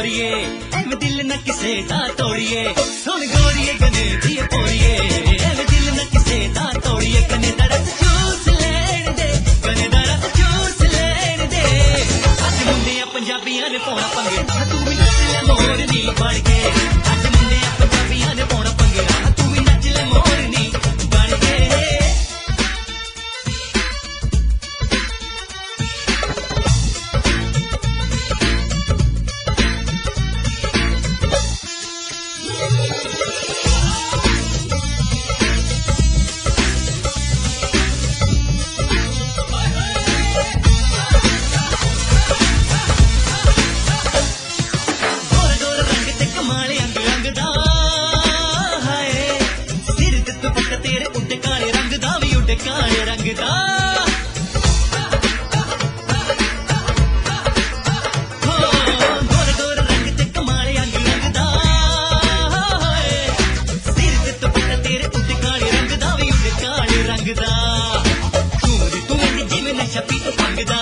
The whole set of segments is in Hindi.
पोरिए एवं दिल न किसे दा तोड़िए सुन गोरिए गने दी पोरिए एवं दिल न किसे दा तोड़िए कने दरस चूस लेन दे कने दरस चूस लेन दे अज मुंडे पंजाबियां ने पौना पंगे तू भी नच ले मोरनी बन के अज मुंडे पंजाबियां ने पौना पंगे तू भी नच ले मोरनी बन के काले रंग दा गोर गोर रंग ते कमाले अंग रंग दा सिर ते दुपट्टा तेरे उत्ते काले रंग दा भी उत्ते काले रंग दा तू इंज जिवें नशा पी तो पंगदा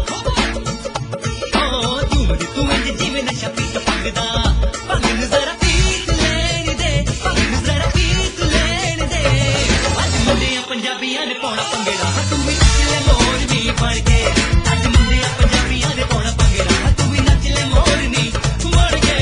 तू इंज जिवें नशा पी तो पंगदा पंग जरा पीत लेन दे पंग जरा पीत लेन दे अज मुंडे पंजाबियां ने पौना पंगेड़ा तू भी नच ले मोरनी बन के अज मुंडे पंजाबियां ने पौना पंगेड़ा तू भी नच ले मोरनी बन के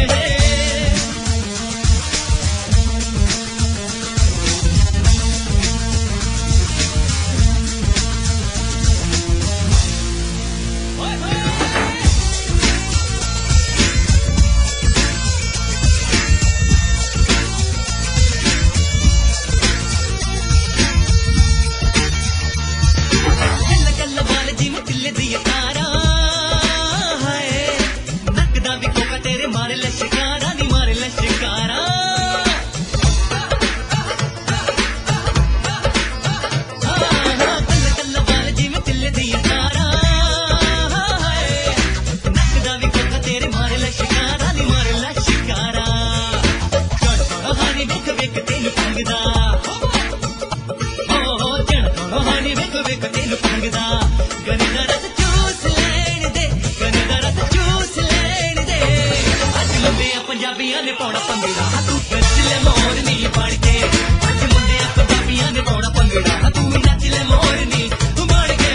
पंजाबियां ने पौना पंगड़ा तू नच ले मोरनी बन के अज मुंडे पंजाबियां ने पौना पंगड़ा तू भी नच ले मोरनी बन के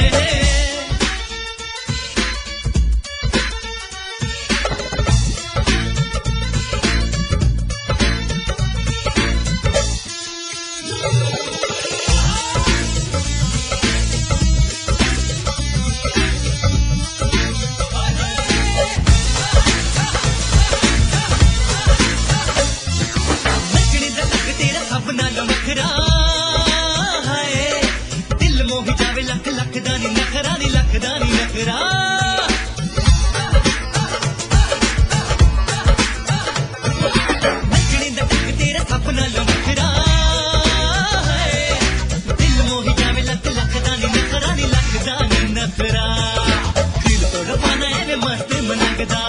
दिल मोही जावे लख लख दानी नखरा नी लख दानी नखरा नचने दा टक तेरा सब नालों नखरा दिल मोही जावे लख लख दानी नखरा नी लख दानी नखरा दिल तो रवाना है वे मस्त मनगदा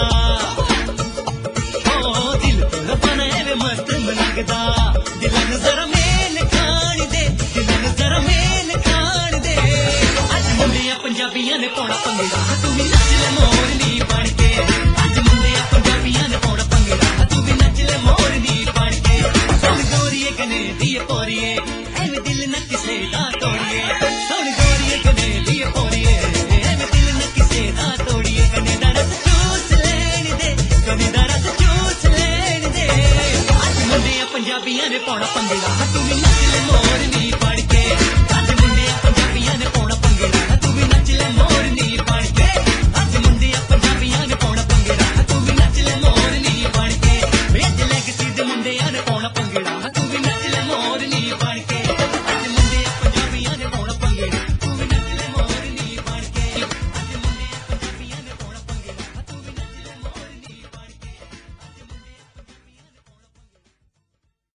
दिल तो रवाना है वे मस्त मनगदा दिल नजर मेल खान दे दिल नजर मेल खान दे अज मुंडे पंजाबियां ने पौना पंगड़ा तू भी नच ले मोरनी बन के अज मुंडे पंजाबियां ने पौना पंगड़ा तू भी नच ले मोरनी बन के सुन गोरिए कने दी पोरिए